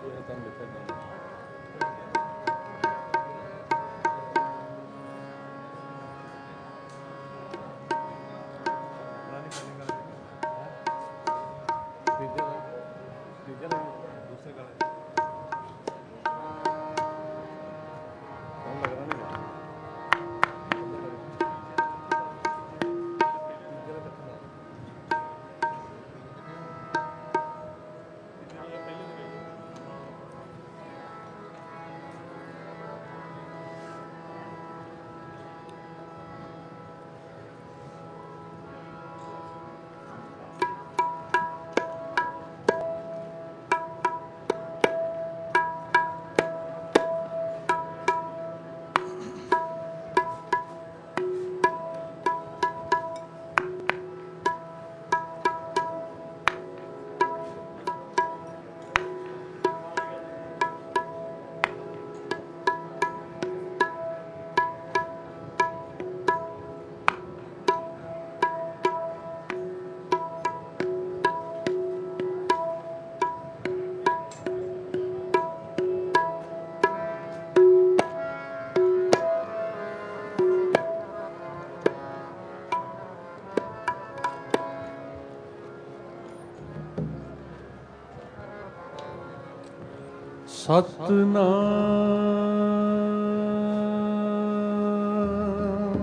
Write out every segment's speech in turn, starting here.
ਸਤਨਾਮ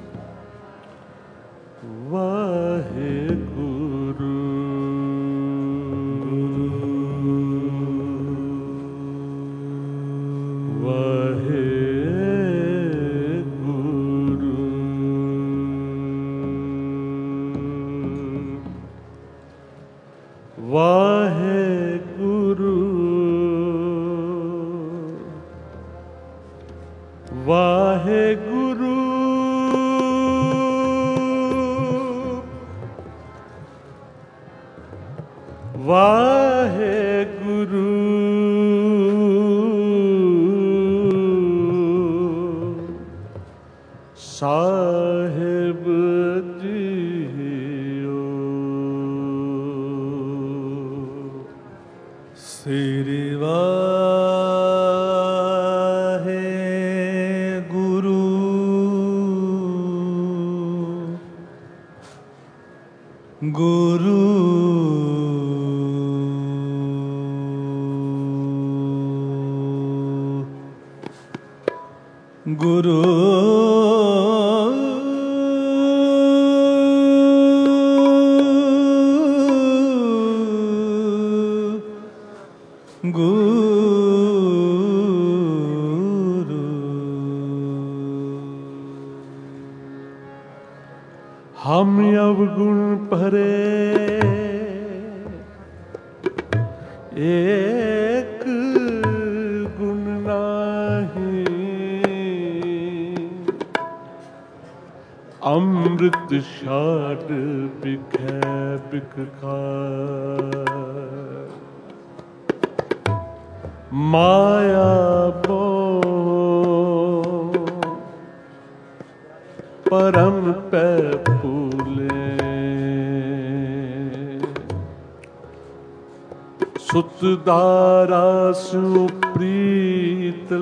ਵਾਹਿਗੁਰੂ ਵਾਹਿਗੁਰੂ ਵਾਹਿਗੁਰੂ ਵਾਹਿਗੁਰੂ ਵਾਹਿਗੁਰੂ ਸਾਹਿਬ ਜੀਓ ਸ੍ਰੀ ਗੁਰੂ ਗੁਰੂ हम अवगुण भरे एक गुण नाही अमृत छाड़ बिखै बिख खाए माया परम पै फूले सुत दारा सु प्रीत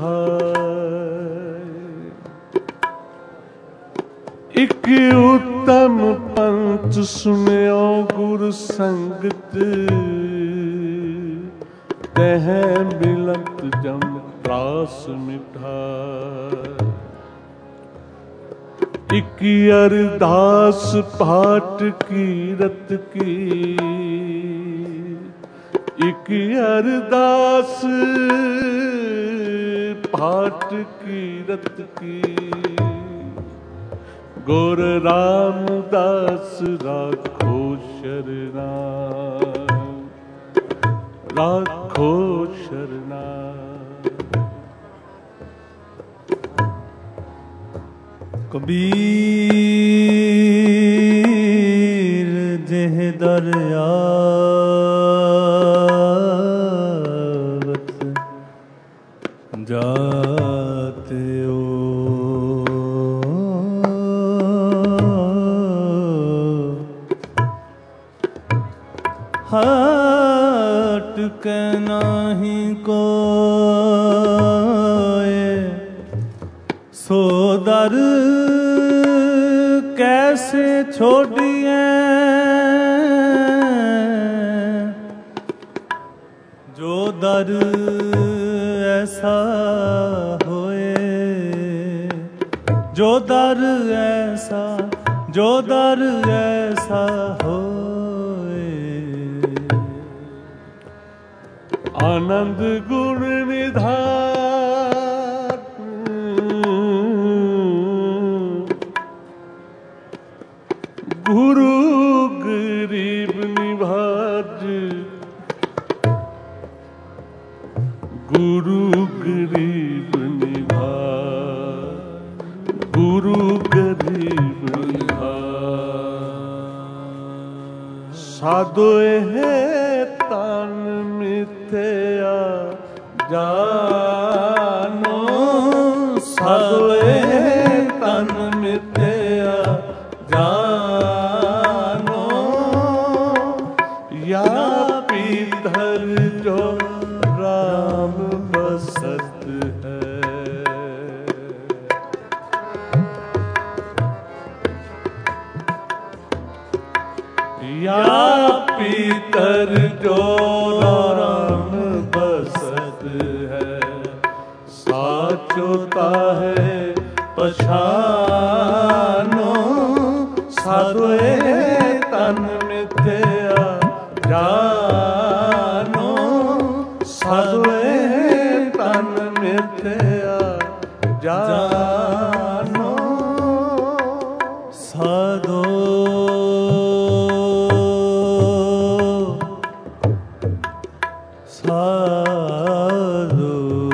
लगाए इक उत्तम पंथ सुनियो गुर संगत तह मिलत जम त्रास मिठाए इक अरदास पाठ कीरत की इक अरदास पाठ कीरत की गुर रामदास राखो शरणा राखो शरणा कबीर जेह दरियावत जाते हो हाँ अटके नाही कोय, सो दर कैसे छोड़िए। जो दर ऐसा होए, जो दर ऐसा, जो दर ऐसा होए। आनंद गुण निधान, गुरु गरीब निभाज, गुरु गरीब निभाज, गुरु गरीब निभाज। साधोए है तन मिथ्या जानो, साधोए है तन मिथ्या जानो। या पीतर जो राम बसत है, या पीतर जो राम बसत है। साचोता है पछानो, साधोए तन मिथ्या जानो, साधोए तन मिथ्या जानो। साधो साधो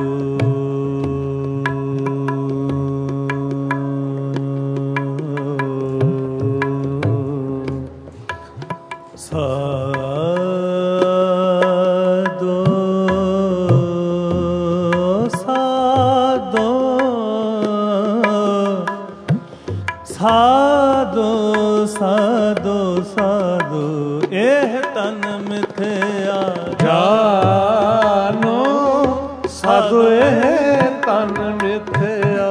साधो साधो साधो एह तन मिथ्या जानो, साधो एह तन मिथ्या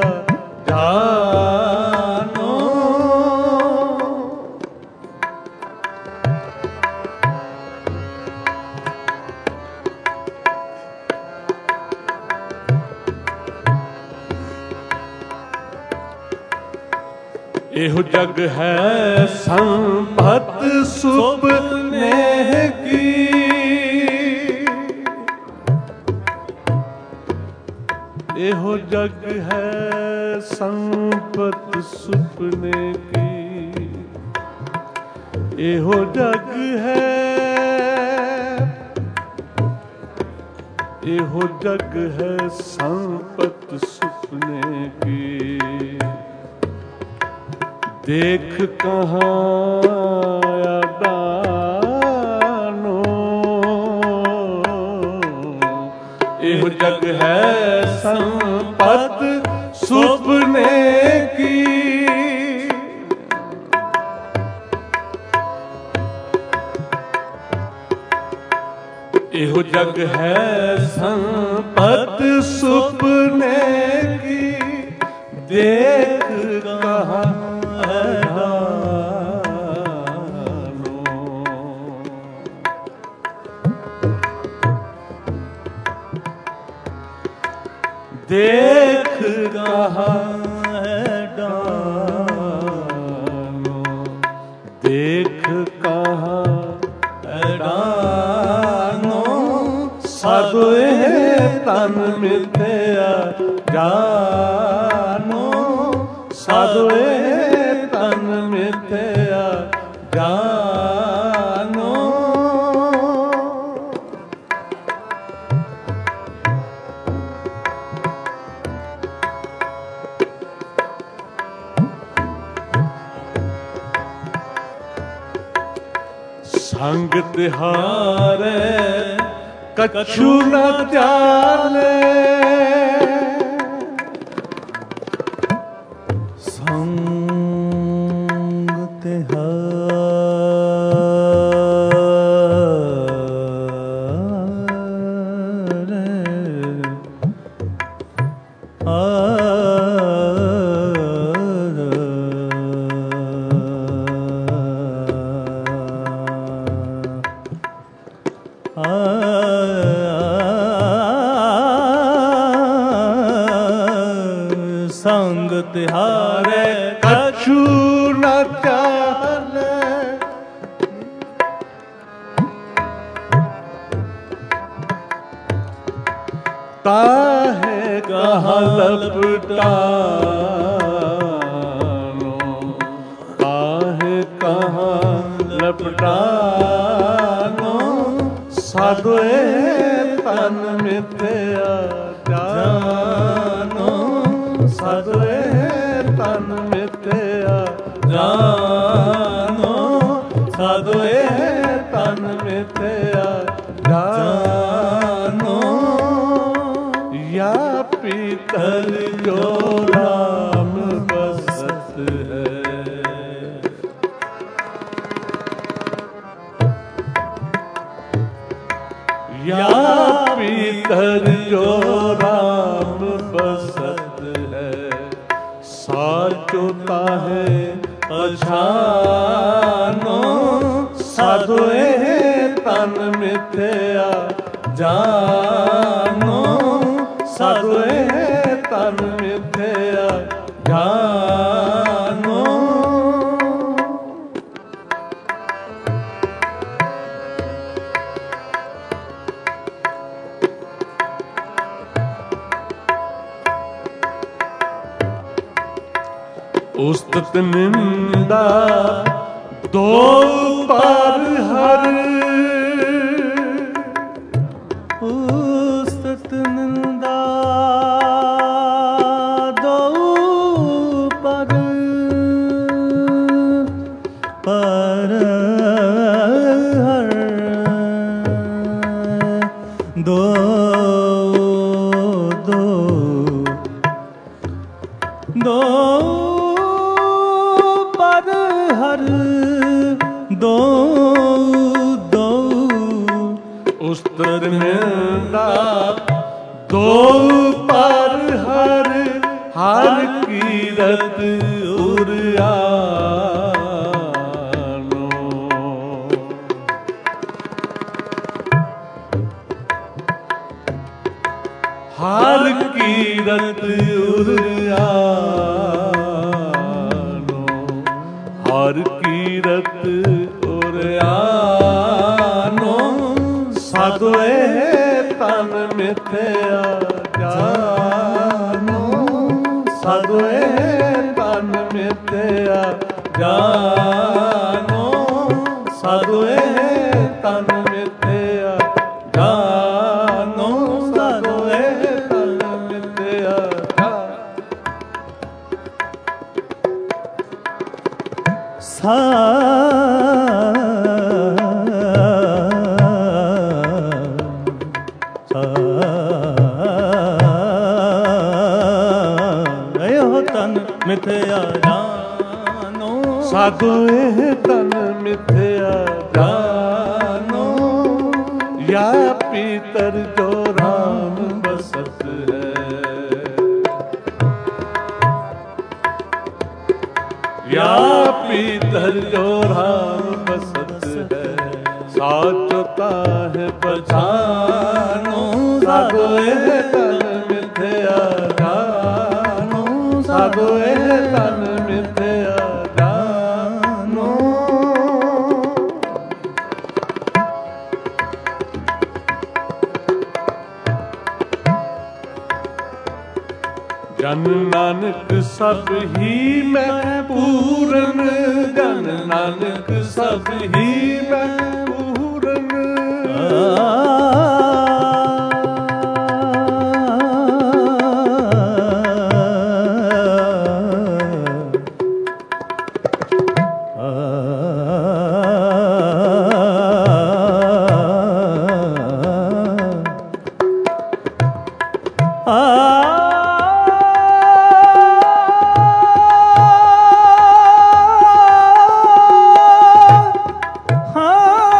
जानो। एहो जग है संपत सुपने की, एहो जग है संपत सुपने की, एहो जग है, एहो जग है संपत सुपने की। देख कहाँ दानो, एह जग है संपत सुपने की। एह जग है संपत सुपने की। देख कहाँ देख कहाँ है डानो, देख कहाँ है डानो। साधोए तन मिथ्या जानो, साधोए तन मिथ्या जानो। संग तिहारे कछु न त्याले, संग तिहारे ਸੰਗ ਤਿਹਾਰੇ ਕਛੂ ਨ ਚਾਲੇ ਤਾਹੇ ਕਹਾ ਲਪਟਾਨੋ ਤਾਹੇ ਕਹਾ ਲਪਟਾਨੋ ਸਾਧੋਏ ਤਨ ਮਿਥਿਆ ਜਾਨੋ ਸਾਧੋਏ ਤਨ ਮਿਥਿਆ ਜਾਨੋ ਸਾਧੋਏ ਤਨ ਮਿਥਿਆ ਜਾਨੋ या पीतर जो राम बसत है या पीतर जो राम बसत है साचो ताहे पछानो साधोए तन मिथ्या जानो साधोए तन मिथ्या जानो उस्तत निंदा दो पर हर उस्तत निंदा दो पर हर दो दो दो पर हर दो दो उस्तत निंदा दो पर हर हर कीरत उरियानो हर कीरत उरियानो हर कीरत उरियानो साधोए तन मिथ्या जानो साधोए तन मिथ्या जानो साधोए तन मिथ्या जानो साधोए तन मिथ्या तन मिथ्या जानो साधोए तन मिथ्या जानो या पीतर जो राम बसत है या पीतर जो राम बसत है साचो ताहे पछानो साधोए तन मिथ्या जानो साधोए तन मिथ्या जानो जन नानक सब ही मैं पूरन जन नानक सब ही मैं पूरन हाँ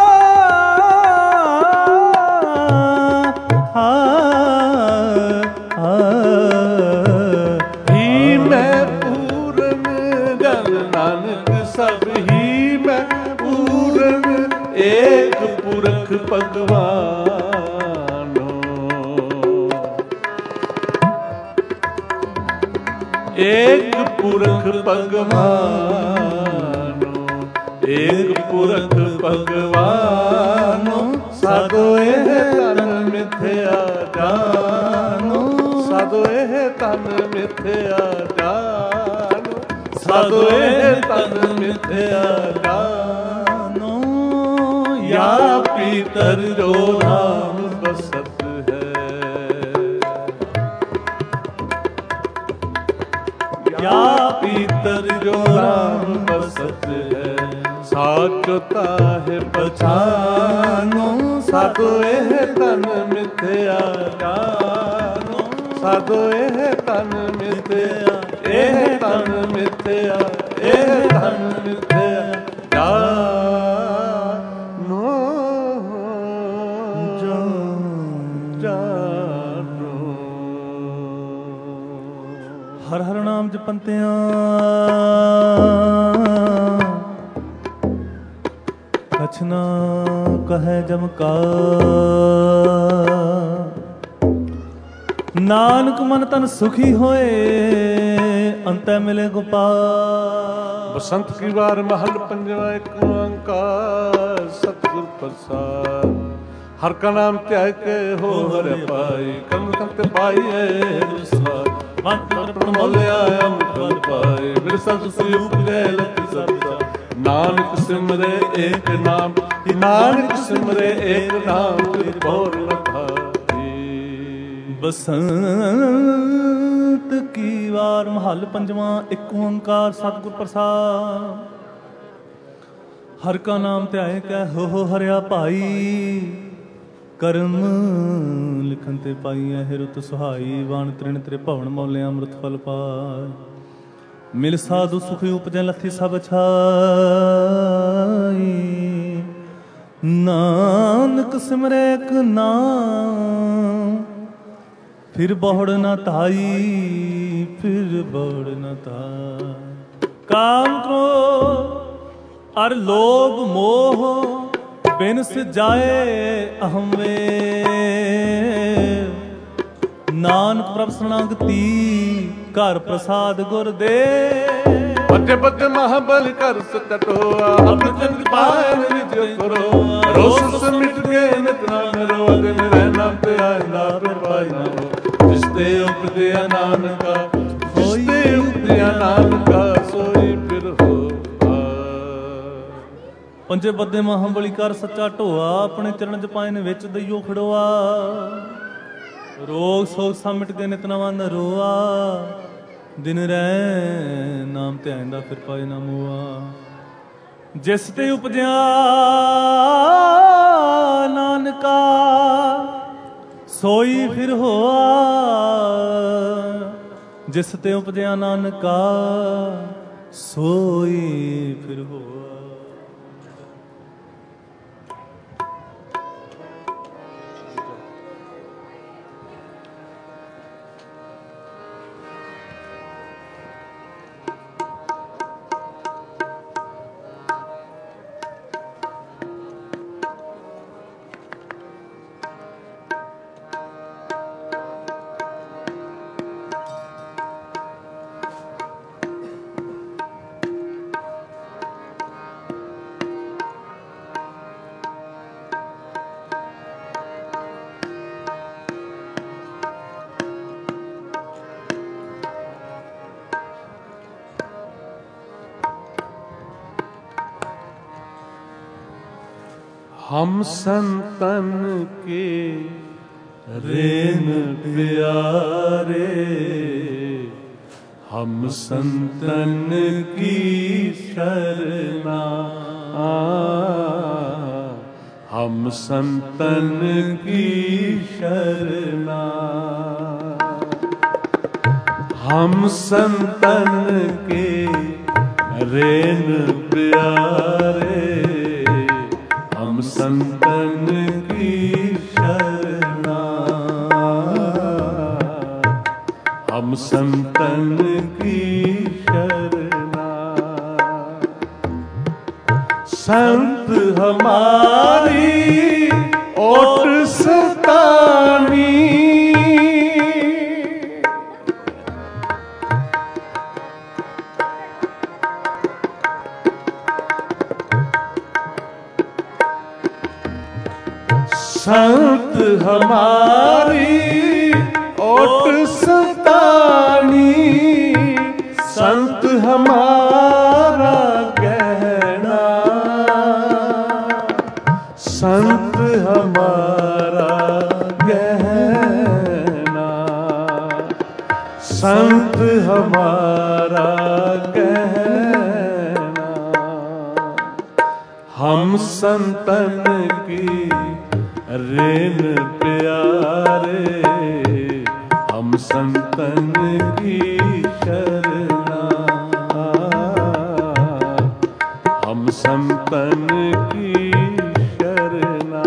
एक पुरख भगवानो। एक पुरख भगवानो, एक पुरख भगवानो, साधो एह तन मिथ्या जानो, साधो एह तन मिथ्या जानो, साधो एह तन मिथ्या जानो। या पीतर जो राम बसत है, या पीतर जो राम बसत है, साचोता है पछानो, साधो एह तन मिथ्या जानो, साधो एह तन मिथ्या, एह तन मिथ्या, एह तन मिथ्या जानो, जानो। हर हर नाम जपंतियां कछ न कहे जमकार। नानक मन तन सुखी होए अंतै मिले गोपाल। बसंत की बार महल पंजवा एक ओंकार सतगुर प्रसाद। हर का नाम त्याग के हो हरे पाई, कर्म कंत पाई है विश्वास। मन मोलिया अमृत पाए, विरसत सुई उपजे लति सबसा। नानक सिमरे एक नाम, नानक सिमरे एक नाम, और न भाई। बसंत की वार महल पंजवा एक ओंकार सतगुर प्रसाद। हर का नाम ध्याए कै हो हरिया भाई। करम लिखन ते पाई है रुत सुहाई। वाण तृण त्रे भवन मौले अमृत फल पाए। मिल साधु सुखी उपजै लथी सब छाई। नानक सिमरे एक नाम, फिर बहुड़ न ताई, फिर बहुड़ न ताई। काम क्रोध अर लोभ मोह बिन जाए अहम वे। नानक प्रभ शरणागति घर प्रसाद गुर दे। बच्चे बच्चे महाबल कर सटोआ, अपने चंद पाए मेरी जो करो। रोस से मिट गए नितना करो, दिन रहना पे आइंदा पे पाई ना हो। जिसते उपदिया नानका, जिसते उपदिया नानका, सोई फिर हो। पंजे बदे महाबली कर सच्चा ढोआ। अपने चरण च पाए ने विच दइयो खड़ोआ। रोग सोग सामिट गए नित नवा नरोआ। दिन रह नाम ध्यान दा फिर पाए ना मोआ। जिस ते उपजया नानका, सोई फिर होआ। जिस ते उपजया नानका, सोई फिर होआ। हम संतन के रेन प्यारे, हम संतन की शरणा। हम संतन की शरणा। हम संतन के रेन प्यारे, हम संतन की शरणा। हम संतन की शरणा। संत हमारी ओट सतानी, संत हमारी ओट सतानी, संत हमारा गहना, संत हमारा गहना, संत हमारा गहना। हम संतन की रेन प्यारे, हम संतन की शरणा, हम संतन की शरणा।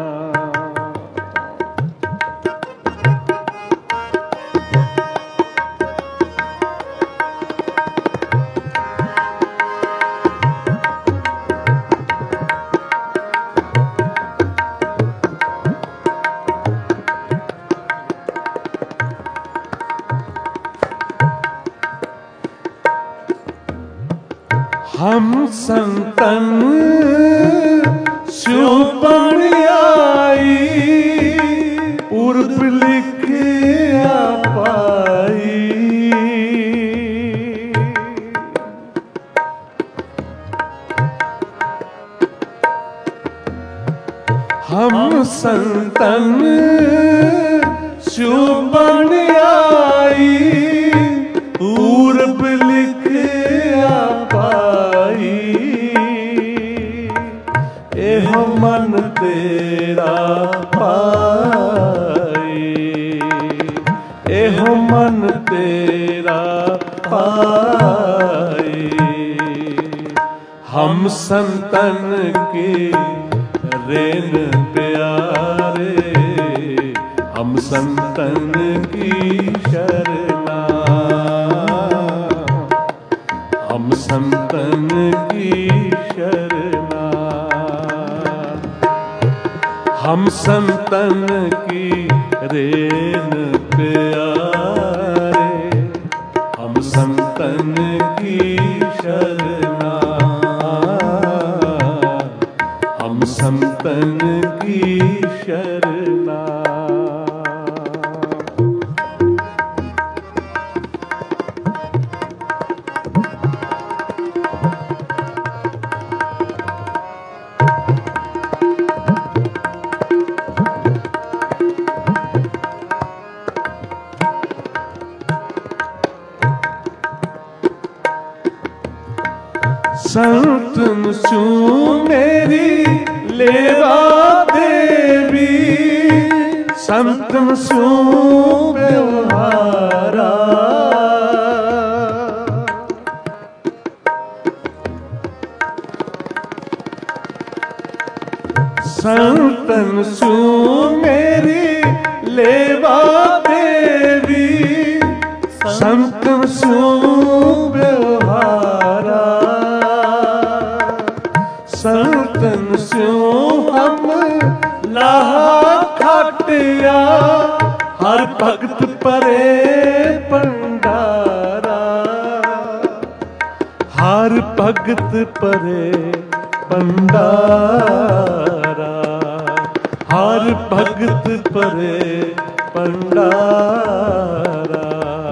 हम संतन सुपण आई, पूर्व लिखिया पाई। हम संतन सुपण आई, पूर्व लिखिया पाई। एहो मन तेरा पाई, एहो मन तेरा पाई। हम संतन की रेन प्यारे, हम संतन की शरणा, हम संतन की शरणा। हम संतन की रेन प्यारे, हम संतन की शरणा, हम संतन की शरणा। संतन सू मेरी लेवा देवी, संतन सू व्यवहारा। संतन सू मेरी लेवा देवी, संतन सू व्यवहारा। संतन स्यों हम लाहा खाटिया, हर भगत परे पंडारा, हर भगत परे पंडारा, हर भगत परे पंडारा।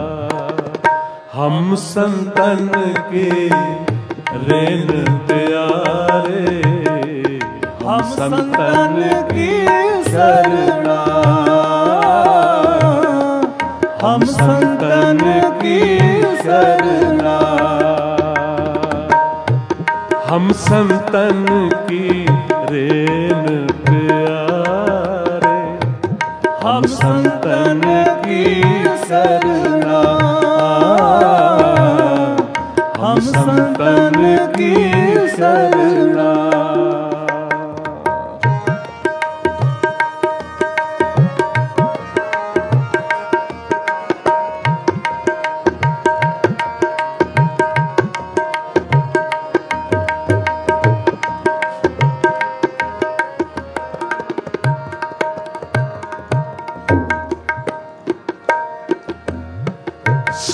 हम संतन के रेन प्यारे, हम संतन की शरणा, हम संतन की शरणा। हम संतन की रेन प्यारे, हम संतन की शरणा, हम संतन की शरणा।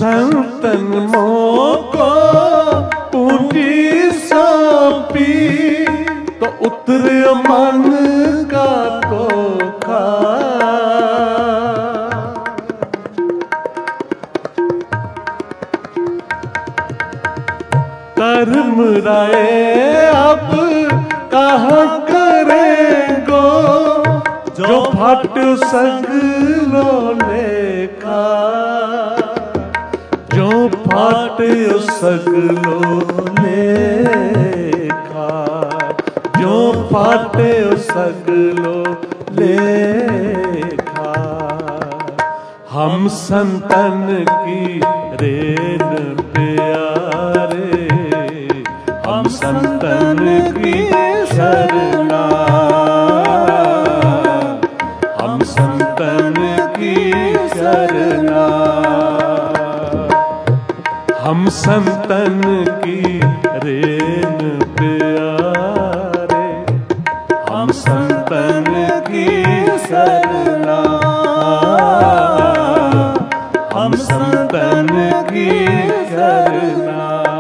संतन मोको पूंजी सौंपी, तो उतरे मन का धोखा। कर्म राय अब कहाँ करेंगो, जो फट सगलो लेखा, जो फट सगलो लेखा, जो फट सगलो लेखा। हम संतन की रेन प्यारे, हम संतन की शरणा, हम संतन की शरणा, हम संतन की रेन प्यारे, हम संतन की शरणा, हम संतन की शरणा।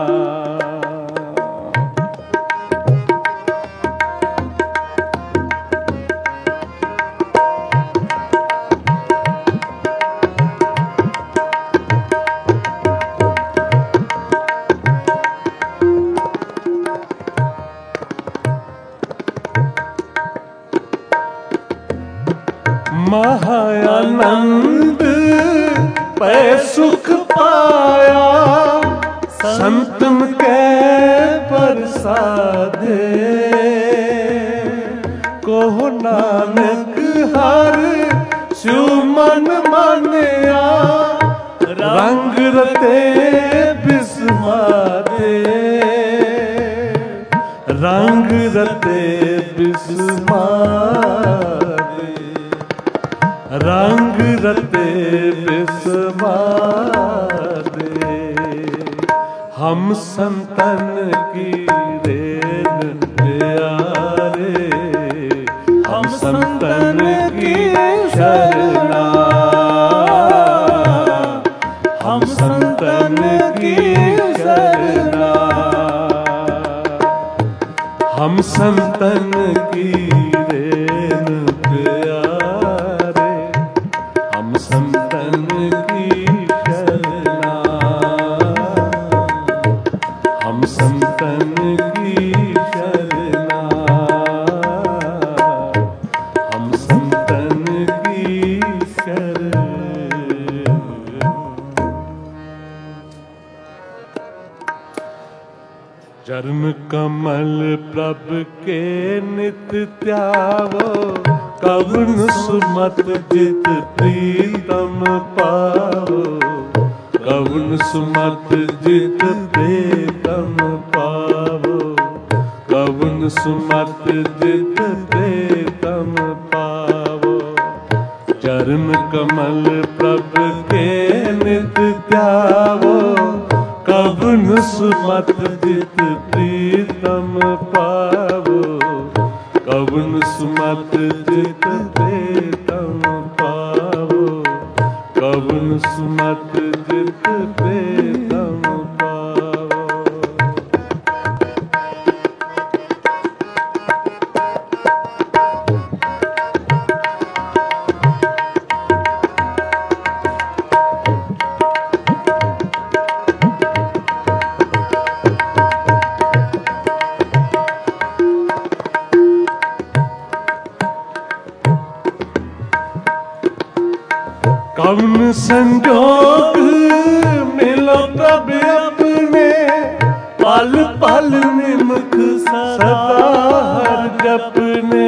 महायानंद पै सुख पाया, संतन के प्रसादे। को नानक हर स्यु मन मानिया, रंग रते बिस्मादे, रंग रते बिस्मादे, रंग रते बिस्मादे। हम संतन की रेन प्यारे, हम संतन की शरणा, हम संतन की शरणा, हम संतन की रेन प्यारे, हम संतन की शरणा, हम संतन की शरणा, हम संतन की शरणा। चरण कमल प्रभ के नित त्यावो, कवन सुमत जित प्रीतम पावो, कवन सुमत जित प्रीतम पावो, कवन सुमत जित प्रीतम पावो। चरण कमल प्रभ के नित त्यावो, कवन सुमत जित प्रीतम पावो, कवन सुमत जित प्रीतम पावो, कवन सुमत जित प्रीतम पावो। कवन संजोग मिलो तब अपने, पल पल निमख सदा हर जपने।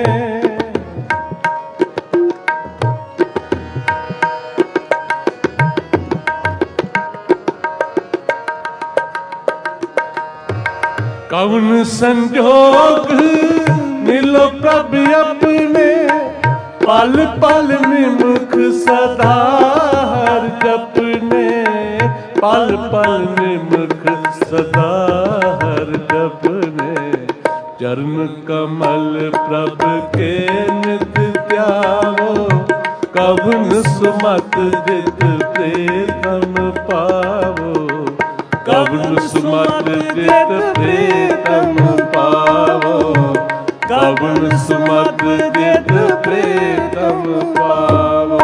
कवन संजोग मिलो प्रभ अपने, पल पल निमुख सदा हर जपने, पल पल निमुख सदा हर जपने। चरण कमल प्रभ के नित त्यावो, कवन सुमत जित प्रीतम ਪਾਵੋ, ਕਵਨ ਸੁਮਤ ਜਿਤ ਪ੍ਰੀਤਮ ਪਾਵੋ, ਕਵਨ ਸੁਮਤ ਜਿਤ ਪ੍ਰੀਤਮ ਪਾਵੋ।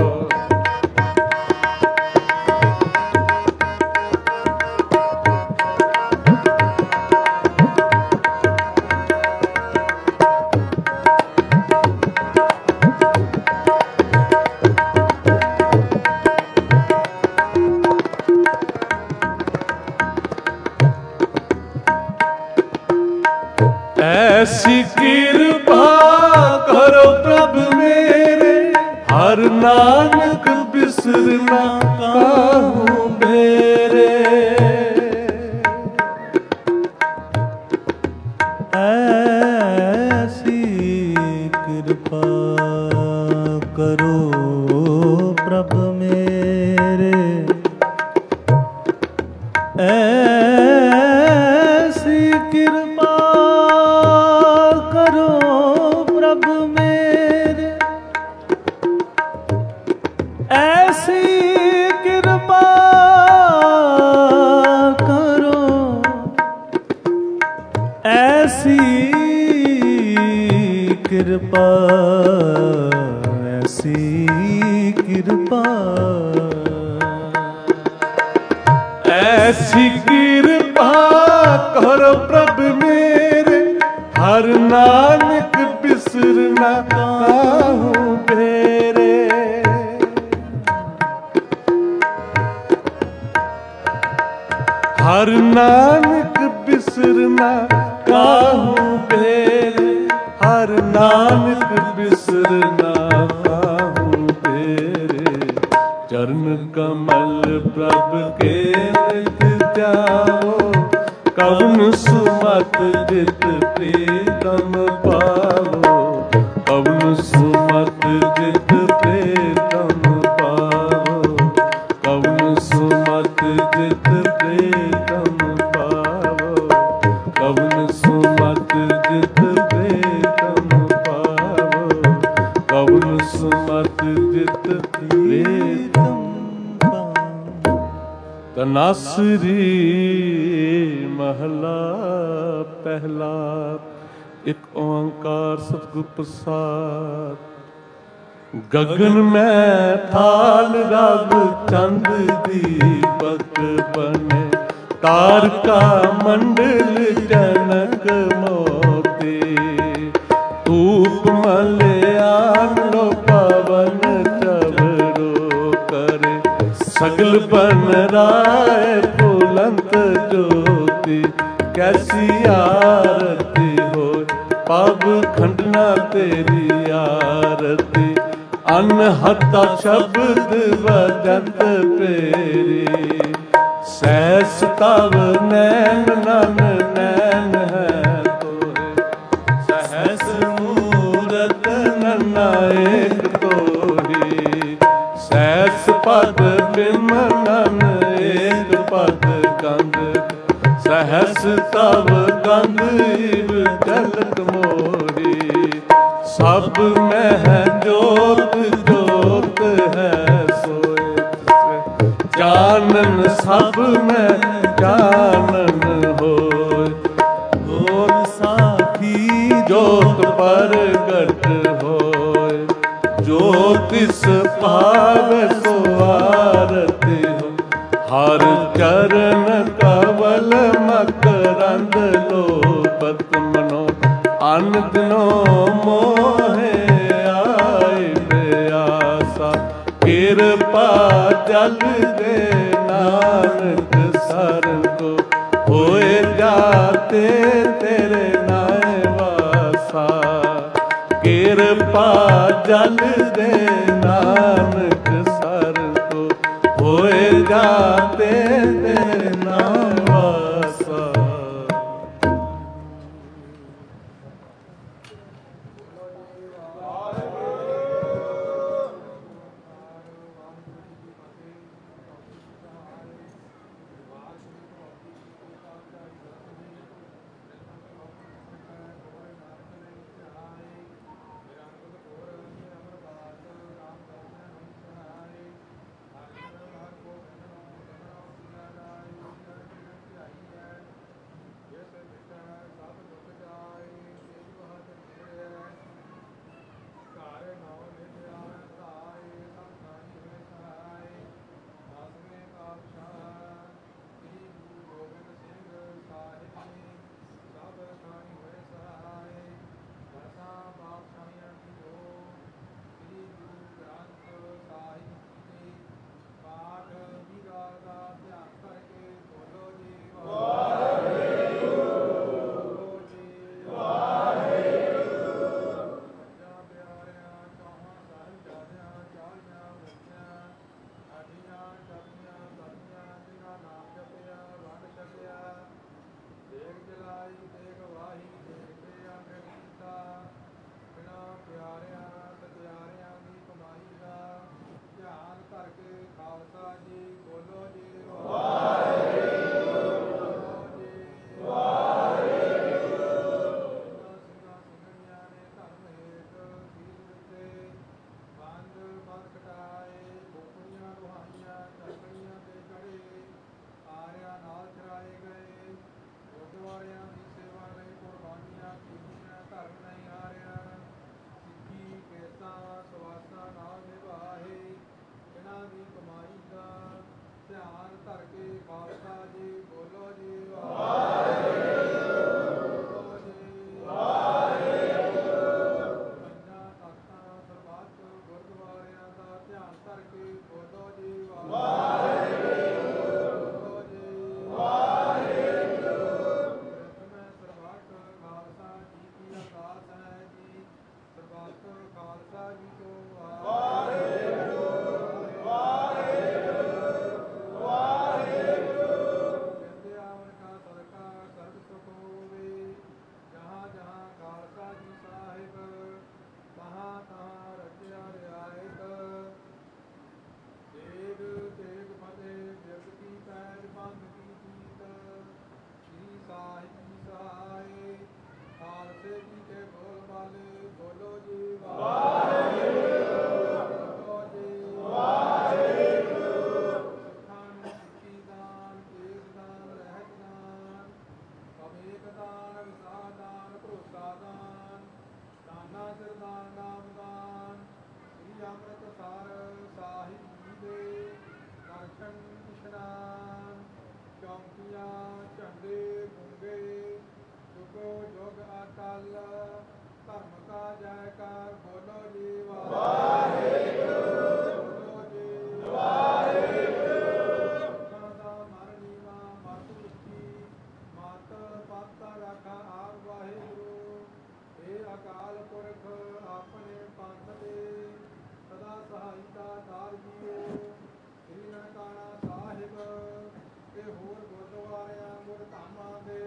ऐसी कृपा करो प्रभ मेरे, हर नानक बिसरना काहू मेरे। ऐसी कृपा करो प्रभ मेरे, ऐसी कृपा करो प्रभ मेरे, ऐसी कृपा करो, ऐसी कृपा, ऐसी कृपा, ऐसी कृपा करो प्रभ मेरे, हर नानक बिसरना काहू मेरे। हर नानक बिसरना काहू मेरे, हर नानक बिसरना काहू मेरे। चरण कमल प्रभ के नित ध्याओ, कवन सुमत जित प्रीतम पावो, कवन सुमत जित प्रीतम पावो, कवन सुमत जित प्रीतम पावो, कवन सुमत जित प्रीतम पावो, कवन सुमत जित प्रीतम पावो। तनासरी महला पहला, एक ओंकार सतगुर प्रसाद। गगन में थाल रब चंद दीपक बने, तारका मंडल जनक मोती। धूप मलयान लो पवन चवरो करे, सगल बन राय फुलंत ज्योति। कैसी आरती हो पब खंडना तेरी आरती, अनहता शब्द वजत पेरी। सहस तव नैन नन नैन है तोरे, सहस मूरत नन्ना एक तोरी। सहस पद बिमनन एक पद गंध, सहस तव गंध इव जलत मोरी। सब में है जोत जोत है सोए, जानन सब में जानन होय। और साखी जोत परगट होय, ज्योतिष पावे सो आरती हो। हर चरण कवल मकरंद लोपत मनो, अन दिनो मोहे आए प्रयासा। कृपा जल दे नानक सर को, होए जाते तेरे नाय वासा। कृपा जल दे नानक सर को, होए जाते तेरे नाम वासा। ਖਾਲਸਾ ਜੀ ਕੋ ਵਾਹਿਗੁਰੂ ਵਾਹਿਗੁਰੂ ਵਾਹਿਗੁਰੂ। ਕਹਿੰਦੇ ਆਵਣ ਕਾ ਸਦਕਾ ਸਰਬ ਸੁਖ ਹੋਵੇ, ਜਹਾਂ ਜਹਾਂ ਖਾਲਸਾ ਜੀ ਸਾਹਿਬ, ਤਹਾਂ ਤਹਾਂ ਰਚਿਆ ਰਿਆਇਤ। ਤੇਗ ਤੇਗ ਫਤਿਹ ਜਗ ਕੀ ਪੈਜ ਬੰਦ ਕੀ ਜੀਤ, ਸ੍ਰੀ ਸਾਹਿਬ ਜੀ ਸਹਾਏ, ਖਾਲਸੇ ਜੀ ਕੇ ਬੋਲ ਬਾਲੇ, ਬੋਲੋ ਜੀ ਵਾਹਿਗੁਰੂ ਬੋਲੋ ਜੀ ਵਾਹਿਗੁਰੂ। ਸਿੱਖਾਂ ਨੂੰ ਸਿੱਖੀ ਦਾਨ, ਕੇਸ ਦਾਨ, ਰਹਿਤ ਦਾਨ, ਅਵੇਕ ਦਾਨ, ਵਿਸਾਹ ਦਾਨ, ਭਰੋਸਾ ਦਾਨ, ਦਾਨਾ ਸਿਰ ਦਾਨ, ਨਾਮ ਦਾਨ, ਸ੍ਰੀ ਅੰਮ੍ਰਿਤਸਰ ਸਾਹਿਬ ਜੀ ਦੇ ਦਰਸ਼ਨ ਇਸ਼ਨਾਨ। ਚੌਂਕੀਆਂ ਝੰਡੇ ਗੁੰਗੇ, ਜੁਗੋ ਜੁਗ ਅਟਲ, ਧਰਮ ਕਾ ਜੈਕਾਰ, ਬੋਲੋ ਜੀ ਵਾਹਿਗੁਰੂ ਬੋਲੋ ਜੀ ਵਾਹਿਗੁਰੂ। ਸਿੱਖਾਂ ਦਾ ਮਨ ਨੀਵਾਂ ਮਤ ਉੱਚੀ, ਮਤ ਪਤ ਰਾਖਾ ਆਪ ਵਾਹਿਗੁਰੂ। ਇਹ ਅਕਾਲ ਪੁਰਖ ਆਪਣੇ ਪੰਥ ਦੇ ਸਦਾ ਸਹਾਇਤਾ ਦਾਰ ਜੀਓ। ਸ੍ਰੀ ਨਨਕਾਣਾ ਸਾਹਿਬ ਤੇ ਹੋਰ ਗੁਰਦੁਆਰਿਆਂ ਗੁਰਧਾਮਾਂ ਦੇ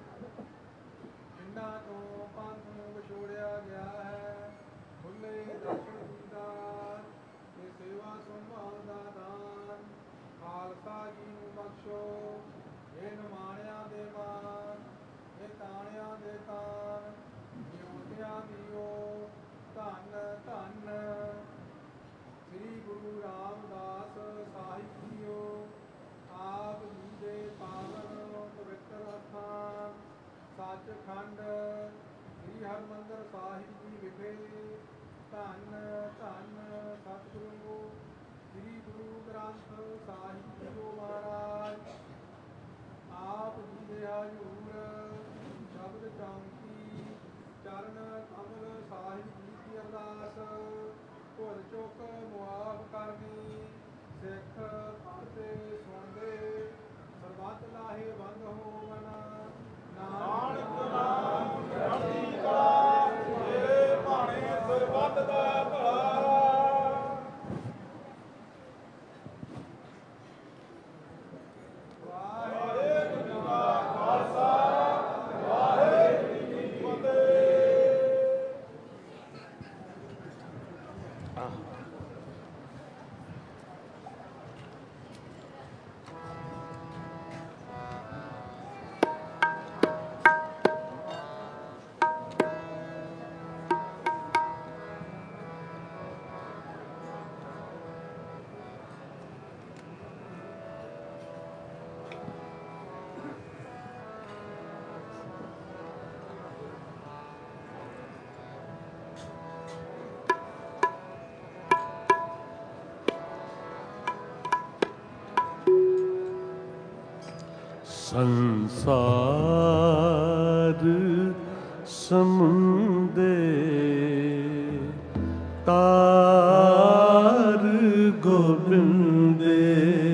ਜਿਨ੍ਹਾਂ ਤੋਂ ਪੰਥ ਨੂੰ ਵਿਛੋੜਿਆ ਗਿਆ ਹੈ, ਖੁੱਲੇ ਦਰਸ਼ਨ ਦੀਦਾਰ ਤੇ ਸੇਵਾ ਸੰਭਾਲ ਦਾ ਦਾਨ, ਖਾਲਸਾ ਜੀ ਨੂੰ ਬਖਸ਼ੋ। ਇਹ ਨਿਮਾਣਿਆਂ ਦੇ ਮਾਨ, ਇਹ ਤਾਣਿਆਂ ਦੇ ਤਾਨ, ਜਿਉਂਦਿਆਂ ਦੀਓ ਧੰਨ ਧੰਨ ਸ੍ਰੀ ਗੁਰੂ ਰਾਮਦਾਸ ਸਾਹਿਬ ਜੀਓ। ਆਪ ਜੀ ਦੇ ਪਾਵਨ ਪਵਿੱਤਰ ਅਸਥਾਨ ਸੱਚਖੰਡ ਸ੍ਰੀ ਹਰਿਮੰਦਰ ਸਾਹਿਬ ਜੀ ਵਿਖੇ ਧੰਨ ਧੰਨ ਸਤਿਗੁਰੂ ਸ੍ਰੀ ਗੁਰੂ ਗ੍ਰੰਥ ਸਾਹਿਬ ਜੀਓ ਮਹਾਰਾਜ। ਆਪ ਜੀ ਦੇ ਹਜ਼ੂਰ ਸ਼ਬਦ ਚੌਂਕੀ ਚਰਨ ਕਮਲ ਸਾਹਿਬ ਜੀ ਦੀ ਅਰਦਾਸ, ਭੁੱਲ ਚੁੱਕ ਮੁਆਫ ਕਰਨੀ, ਸਿੱਖ ਪੜ੍ਹਦੇ ਸੁਣਦੇ ਸਰਬੱਤ ਲਾਹੇਵੰਦ ਹੋਵਨ। ਨਾਨਕ ਨਾਮ ਚੜ੍ਹਦੀ ਕਲਾ, ਤੇਰੇ ਭਾਣੇ ਸਰਬੱਤ ਦਾ ਭਲਾ। ਵਾਹਿਗੁਰੂ ਜੀ ਕਾ ਖਾਲਸਾ, ਵਾਹਿਗੁਰੂ ਜੀ ਕੀ ਫਤਿਹ। ਸੰਸਾਰ ਸਮੁੰਦੇ ਤਾਰ ਗੋਬਿੰਦੇ,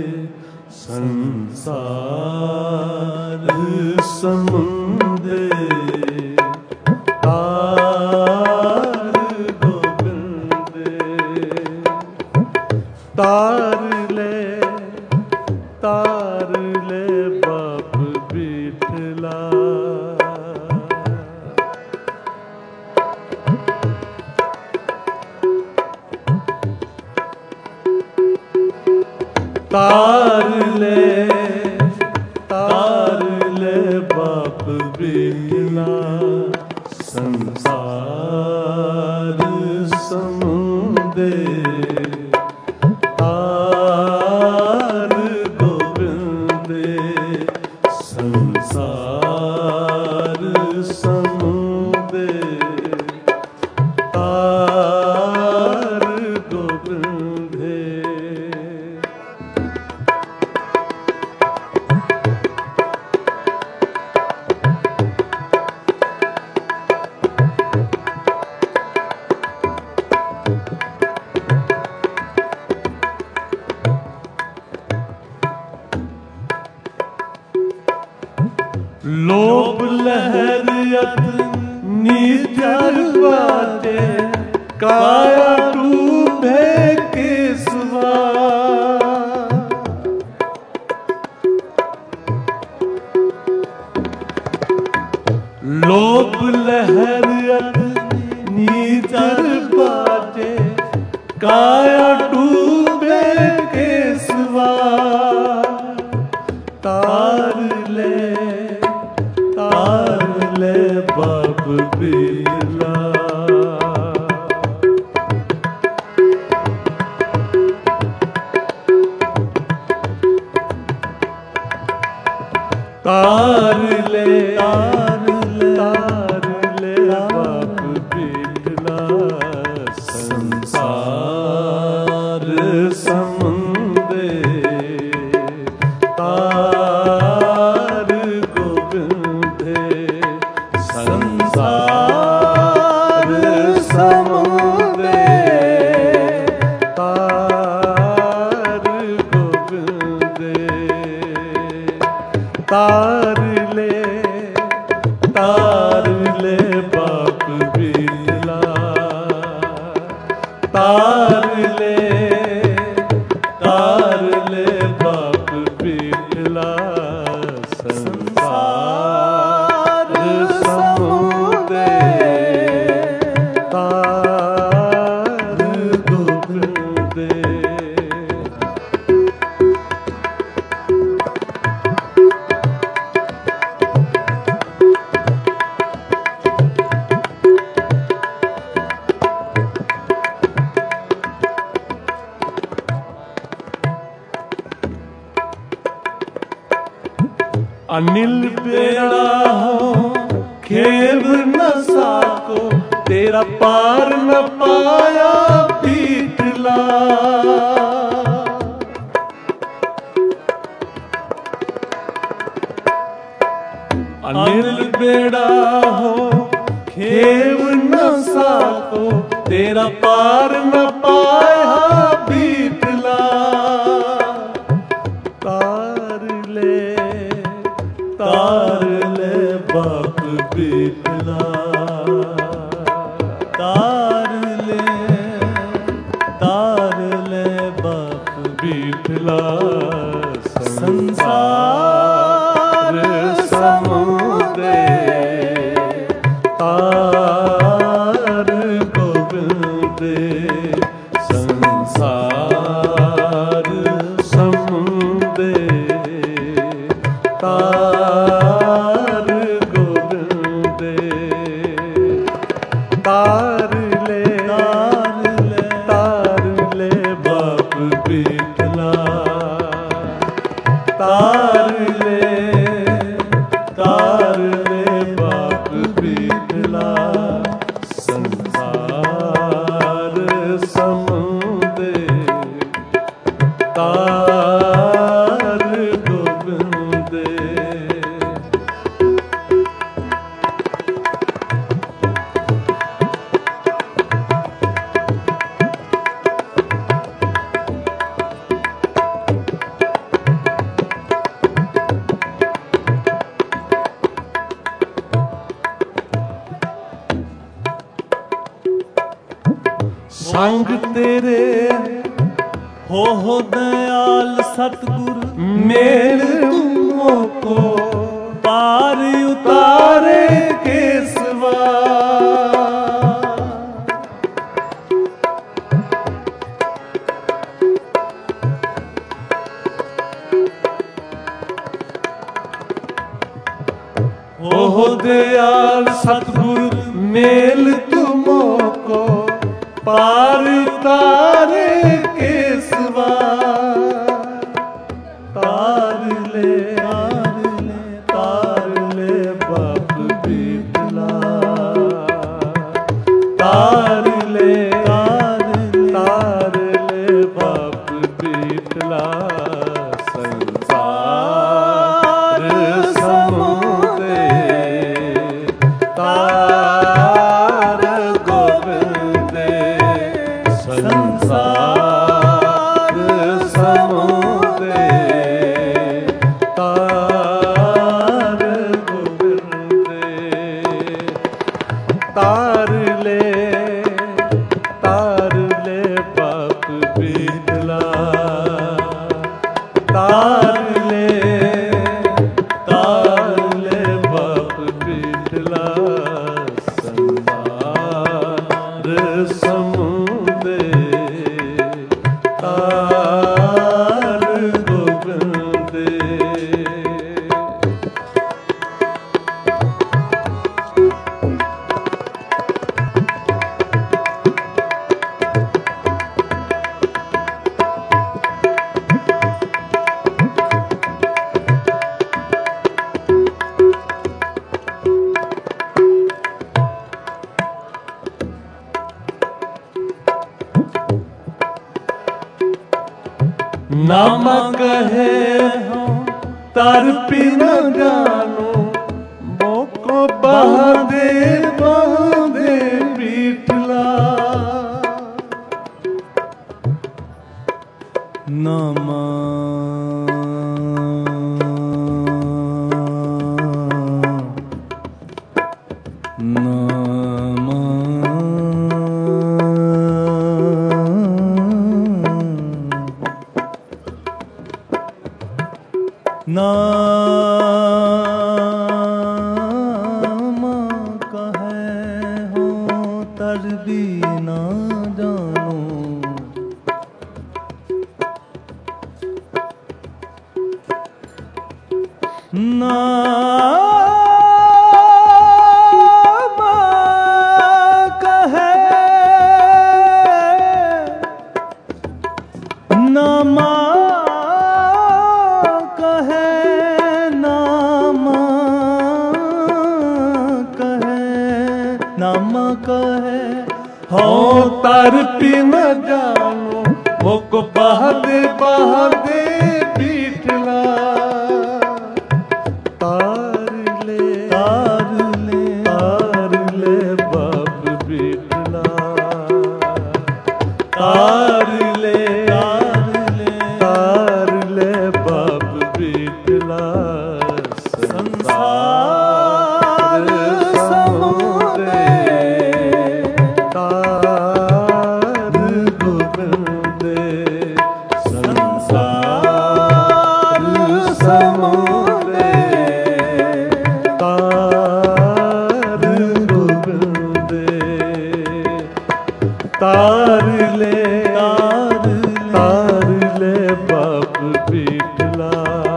ਸੰਸਾਰ ਸਮੁੰਦੇ ਤਾਰ ਗੋਬਿੰਦੇ। ਤਾਰ ਲੈ ਬਾਪ ਬਿਠਲਾ, ਤਾਰ ਲੈ ਬਾਪ ਬਿਠਲਾ। ਸੰਸਾਰ ਸਮੁੰਦੇ ਤਾਰ ਗੋਬਿੰਦੇ, ਸੰਸਾਰ ਸਮੁੰਦੇ ਤਾਰ ਗੋਬਿੰਦੇ। काया डूबे केसवा। लोभ लहर नीचर बाजे, काया डूबे केसवा। तार ले बाप बिरला। तार ले बाप बिरला। संसार समुंदे तार गोविंदे। संसार समुंदे तार गोविंदे। तार ले बाप बिरला। तार ले बाप बिरला। संसार समुंदे तार गोविंदे। अनिल बेड़ा हो खेव न साको, तेरा पार न पाया पीटला। अनिल बेड़ा हो खेव न साको, तेरा पार न पाया पीटला। तार ले बाप बिरला। तार ले बाप बिरला। संसार समुंदे तार गोविंदे। संसार समुंदे तार गोविंदे। तार ले बाप बिरला। तार ले बाप बिरला। संसार समुंदे तार गोविंदे। संग तेरे हो दयाल सतगुर, मेल तुमो को पार उतारे केसवा। हो दयाल सतगुर, मेल तुमो को पार उतारे केसवा। तार ले बाप बिरला। तार ले बाप बिरला। संसार समुंदे तार गोविंदे। संसार समुंदे तार गोविंदे। तार ले ਸਮੁੰਦੇ ਤਾਰ ਗੋਬਿੰਦੇ। नामा कहे हो तर पी न जानो मोको बहादे बहादे पीटला। नामा नामा कहे हो तर भी ना जानो। नामा कहे नामा नामा कहे हो तर पी न जानो मोको बहादे बहादे पीटला। तार ले बाप पीटला। तार ले बाप पीटला। संसार समुद्रे तार गोबिंदे। संसार समुद्रे तार गोबिंदे। तार ले बाप पीटला।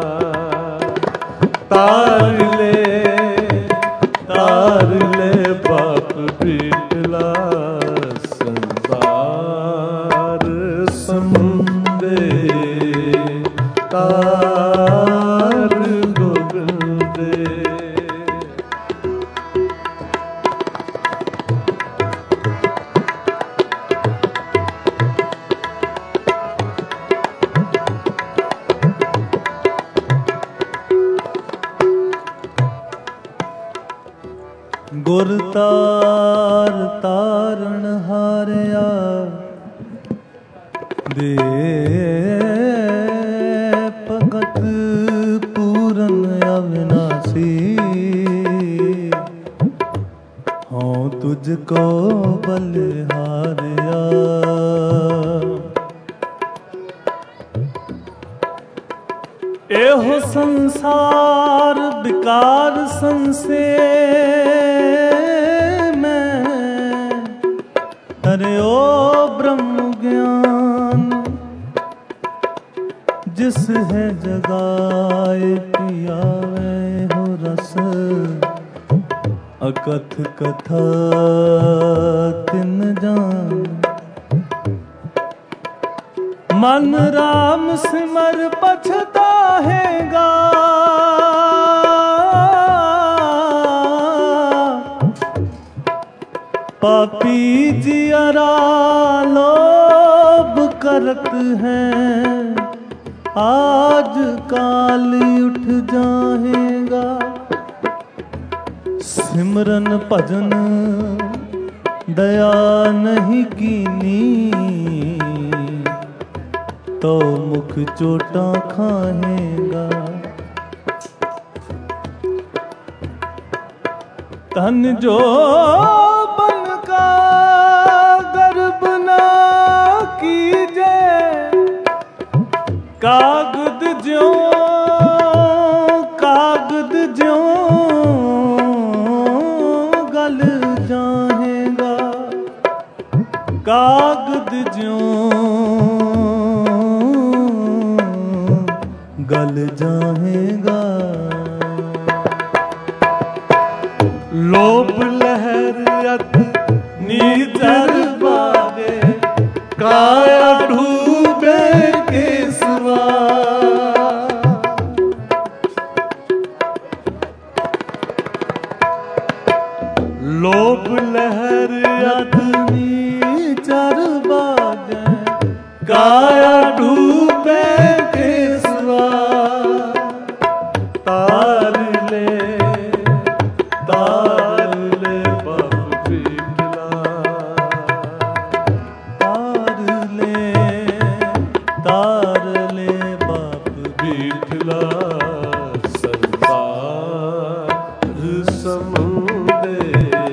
तार ले बाप पीटला। संसार समुंदे तार गोबिंदे। गुर तार तारण हारिया दे भगत पूरन अविनाशी। हाँ तुझको बलिहारिया एहो संसार विकार संसे में। अरे ओ ब्रह्म ज्ञान जिस है जगाए पियावे हो रस। अकथ कथा तिन जान मन राम सिमर पछताहेगा। पापी जियरा लोभ करत हैं आज काल उठ जाएगा। सिमरन भजन दया नहीं कीनी तो मुख चोटा खाएगा। तन जो बन का गर्भ ना कीजे कागद ज्यों गल जाएगा। ਕਾਗਦ ਜਿਉਂ ਗਲ ਜਾਹੇਗਾ। ਲੋਭ ਲਹਿਰ ਅਤ ਨੀਚਰ ਬਾਗੇ, ਕਾਇਆ ਡੂਬੇ ਕੇਸਵਾ। ਲੋਭ ਲਹਿਰ ਅਤ ਨੀਚਰ ਬਾਗੇ, ਕਾਇਆ ਡੂਬੇ ਕੇਸਵਾ। ਤਾਰ ਲੈ ਬਾਪ ਵਿਠਲਾ, ਤਾਰ ਲੈ ਬਾਪ ਵਿਠਲਾ। ਸੰਸਾਰ ਸਮੁੰਦੇ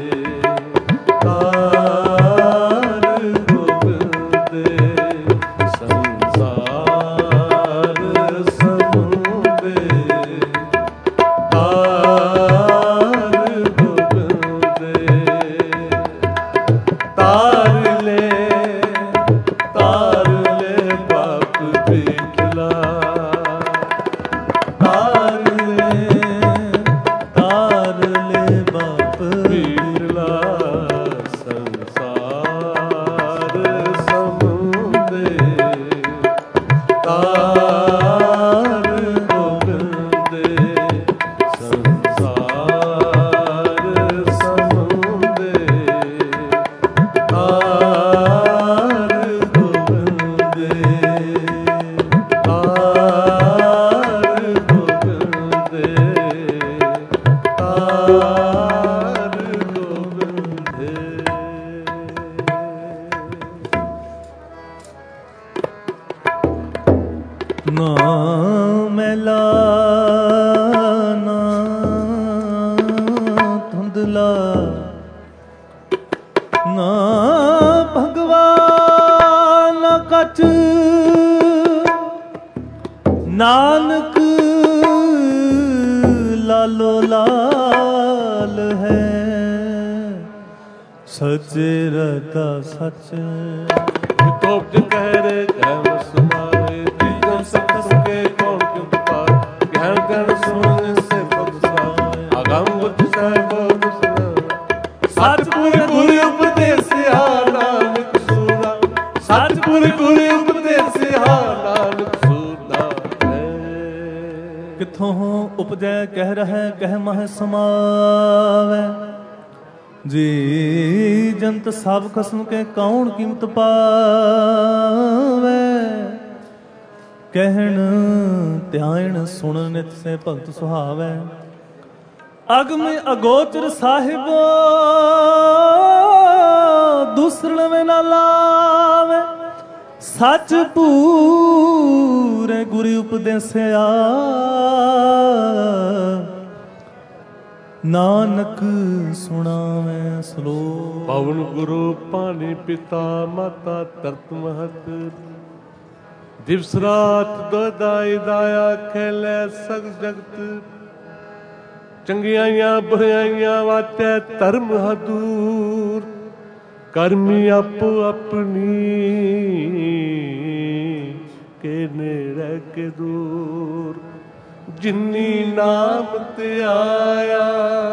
ਤਾਰ ਗੋਬਿੰਦੇ। ਸੰਸਾਰ ਸਮੁੰਦੇ ਤਾਰ ਗੋਬਿੰਦੇ। ਤਾਰ ਲੈ ਬਾਪ ਵਿਠਲਾ। ਤਾਰ ਲੈ ਬਾਪ ਵਿਠਲਾ। ਸੰਸਾਰ ਸਮੁੰਦੇ ਤਾਰ ਗੋਬਿੰਦੇ। ਸੰਸਾਰ ਸਮੁੰਦੇ ਤਾਰ ਗੋਬਿੰਦੇ। ਤਾਰ ਗੋਬਿੰਦੇ। ਤਾਰ ਗੋਬਿੰਦੇ। ਨਾ ਮੈਲਾ ਨਾ ਧੁੰਦਲਾ, ਨਾ ਭਗਵਾ ਨਾ ਕਛ। ਨਾਨਕ ਲਾਲੋ ਲਾਲ ਹੈ, ਸੱਚੇ ਰਤਾ ਸੱਚ। ਤੋਪ ਜ ਕਹਿ ਰੇ ਕਹਿ ਸਮਾਏ, ਜੀਜਨ ਸਖਸ ਕੇ ਕੌਣ ਕਿਉ ਪਾਏ। ਕਹਿਣ ਕਹਿਣ ਸੁਣ ਸੇ ਭਗਤਾ, ਅਗੰਮ ਬੁੱਧ ਸਾਹਿਬ ਸੁਣਾ। ਸਤਿਗੁਰ ਗੁਰ ਉਪਦੇਸਿਆ ਨਾਨਕ ਸੁਣਾ। ਸਤਿਗੁਰ ਗੁਰ ਉਪਦੇਸਿਆ ਨਾਨਕ ਸੁਣਾ। ਕਿੱਥੋਂ ਉਪਜੈ ਕਹਿ ਰਹਿ ਕਹਿ ਮਹਿ ਸਮਾਵੈ। ਜੀ ਜੰਤ ਸਭ ਖਸਮ ਕੇ ਕੌਣ ਕੀਮਤ ਪਾਵੈ। ਕਹਿਣ ਧਿਆਨ ਸੁਣ ਨਿਤ ਸੇ ਭਗਤ ਸੁਹਾਵੈ। ਅਗਮ ਅਗੋਚਰ ਸਾਹਿਬ ਦੂਸਰਣ ਵੇ ਨਾ ਲਾਵੇ। ਸੱਚ ਪੂਰੇ ਗੁਰੂ ਉਪਦੇਸਿਆ, ਨਾਨਕ ਸੁਣਾਵੇਂ ਸਲੋਕ। ਪਵਨ ਗੁਰੂ ਪਾਣੀ ਪਿਤਾ ਮਾਤਾ ਤਰਤ ਮਹਤ। ਦਿਵਸ ਰਾਤ ਦੋਦਾਈ ਦਾਇਆ ਖੇਲੇ ਸਗ ਜਗਤ। ਚੰਗਿਆਈਆਂ ਬੁਰਾਈਆਂ ਵਾਟੇ ਧਰਮ ਹਦੂਰ। ਕਰਮੀ ਆਪੋ ਆਪਣੀ ਕੇ ਨੇੜੇ ਕੇ ਦੂਰ। ਜਿਨੀ ਨਾਮ ਤੇ ਆਇਆ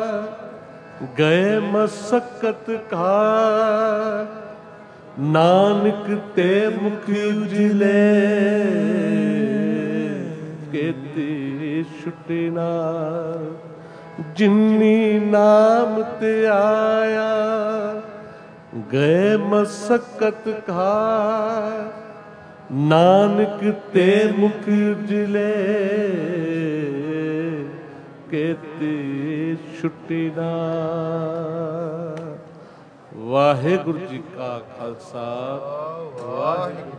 ਗਏ ਮਸਕਤ ਕਾ। ਨਾਨਕ ਤੇ ਮੁਖ ਉਜਲੇ ਕੇਤੀ ਛੁਟੇ ਨਾ। ਜਿਨੀ ਨਾਮ ਤੇ ਆਇਆ ਗਏ ਮਸਕਤ ਕਾ। ਨਾਨਕ ਤੇ ਮੁਖ ਉਜਲੇ ਕੇਤੀ ਛੁੱਟੀ ਨਾ। ਵਾਹਿਗੁਰੂ ਜੀ ਕਾ ਖਾਲਸਾ, ਵਾਹਿਗੁਰੂ